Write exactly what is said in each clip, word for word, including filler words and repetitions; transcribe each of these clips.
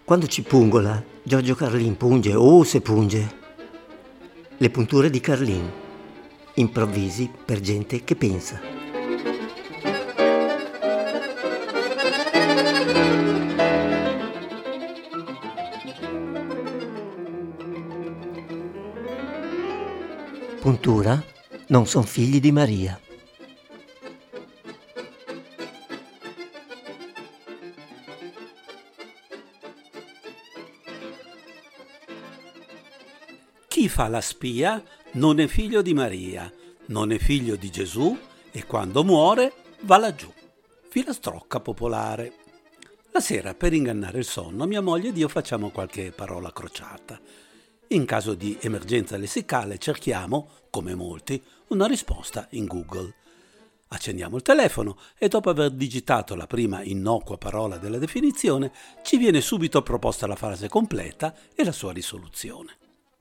Quando ci pungola, Giorgio Carlin punge, oh se punge. Le punture di Carlin, improvvisi per gente che pensa. Puntura non son figli di Maria. Chi fa la spia non è figlio di Maria, non è figlio di Gesù e quando muore va laggiù. Filastrocca popolare. La sera, per ingannare il sonno, mia moglie ed io facciamo qualche parola crociata. In caso di emergenza lessicale cerchiamo, come molti, una risposta in Google. Accendiamo il telefono e dopo aver digitato la prima innocua parola della definizione, ci viene subito proposta la frase completa e la sua risoluzione.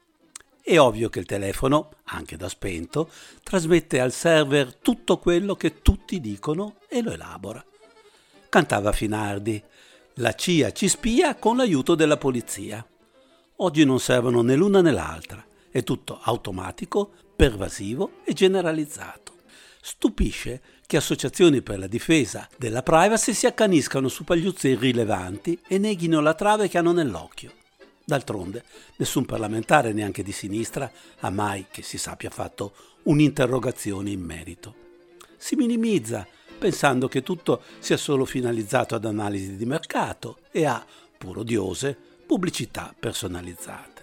È ovvio che il telefono, anche da spento, trasmette al server tutto quello che tutti dicono e lo elabora. Cantava Finardi: la C I A ci spia con l'aiuto della polizia. Oggi non servono né l'una né l'altra, è tutto automatico, pervasivo e generalizzato. Stupisce che associazioni per la difesa della privacy si accaniscano su pagliuzze irrilevanti e neghino la trave che hanno nell'occhio. D'altronde, nessun parlamentare, neanche di sinistra, ha mai, che si sappia, fatto un'interrogazione in merito. Si minimizza, pensando che tutto sia solo finalizzato ad analisi di mercato e a, pur odiose, pubblicità personalizzate.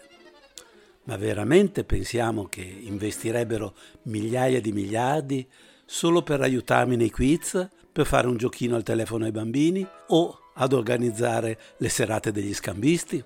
Ma veramente pensiamo che investirebbero migliaia di miliardi solo per aiutarmi nei quiz, per fare un giochino al telefono ai bambini o ad organizzare le serate degli scambisti?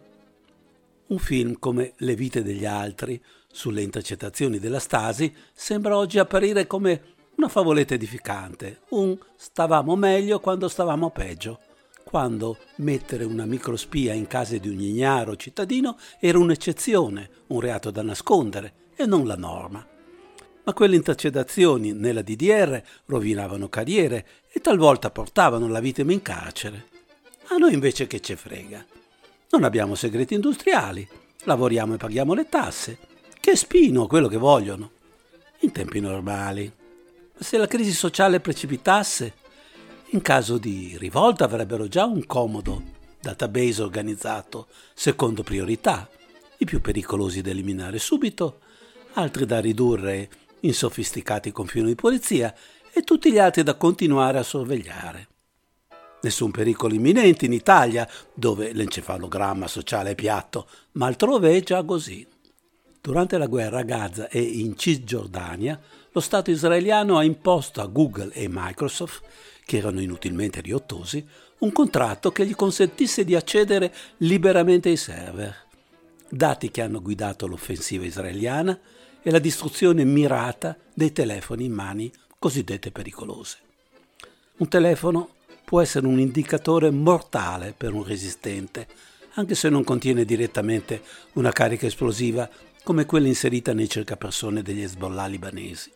Un film come Le vite degli altri, sulle intercettazioni della Stasi, sembra oggi apparire come una favoletta edificante, un stavamo meglio quando stavamo peggio, quando mettere una microspia in casa di un ignaro cittadino era un'eccezione, un reato da nascondere e non la norma. Ma quelle intercettazioni nella D D R rovinavano carriere e talvolta portavano la vittima in carcere. A noi invece che ce frega? Non abbiamo segreti industriali, lavoriamo e paghiamo le tasse. Che spino quello che vogliono. In tempi normali. Ma se la crisi sociale precipitasse, in caso di rivolta avrebbero già un comodo database organizzato secondo priorità, i più pericolosi da eliminare subito, altri da ridurre in sofisticati confini di polizia e tutti gli altri da continuare a sorvegliare. Nessun pericolo imminente in Italia, dove l'encefalogramma sociale è piatto, ma altrove è già così. Durante la guerra a Gaza e in Cisgiordania, lo Stato israeliano ha imposto a Google e Microsoft, che erano inutilmente riottosi, un contratto che gli consentisse di accedere liberamente ai server, dati che hanno guidato l'offensiva israeliana e la distruzione mirata dei telefoni in mani cosiddette pericolose. Un telefono può essere un indicatore mortale per un resistente, anche se non contiene direttamente una carica esplosiva come quella inserita nei cercapersone degli Hezbollah libanesi.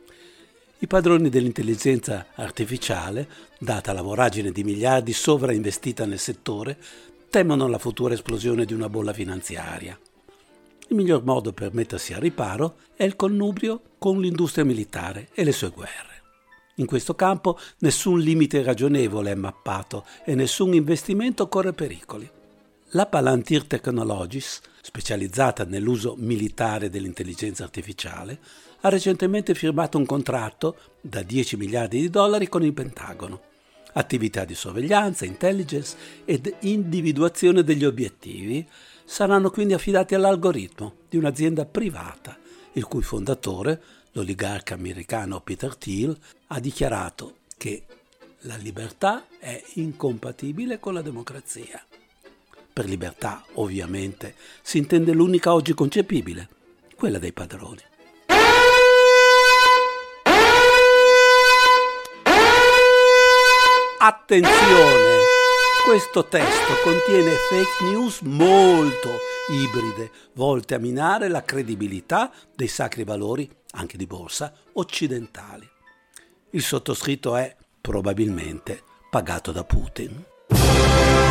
I padroni dell'intelligenza artificiale, data la voragine di miliardi sovrainvestita nel settore, temono la futura esplosione di una bolla finanziaria. Il miglior modo per mettersi al riparo è il connubio con l'industria militare e le sue guerre. In questo campo nessun limite ragionevole è mappato e nessun investimento corre pericoli. La Palantir Technologies, specializzata nell'uso militare dell'intelligenza artificiale, ha recentemente firmato un contratto da dieci miliardi di dollari con il Pentagono. Attività di sorveglianza, intelligence ed individuazione degli obiettivi saranno quindi affidati all'algoritmo di un'azienda privata, il cui fondatore, l'oligarca americano Peter Thiel, ha dichiarato che la libertà è incompatibile con la democrazia. Per libertà, ovviamente, si intende l'unica oggi concepibile, quella dei padroni. Attenzione! Questo testo contiene fake news molto ibride, volte a minare la credibilità dei sacri valori, anche di borsa, occidentali. Il sottoscritto è, probabilmente, pagato da Putin.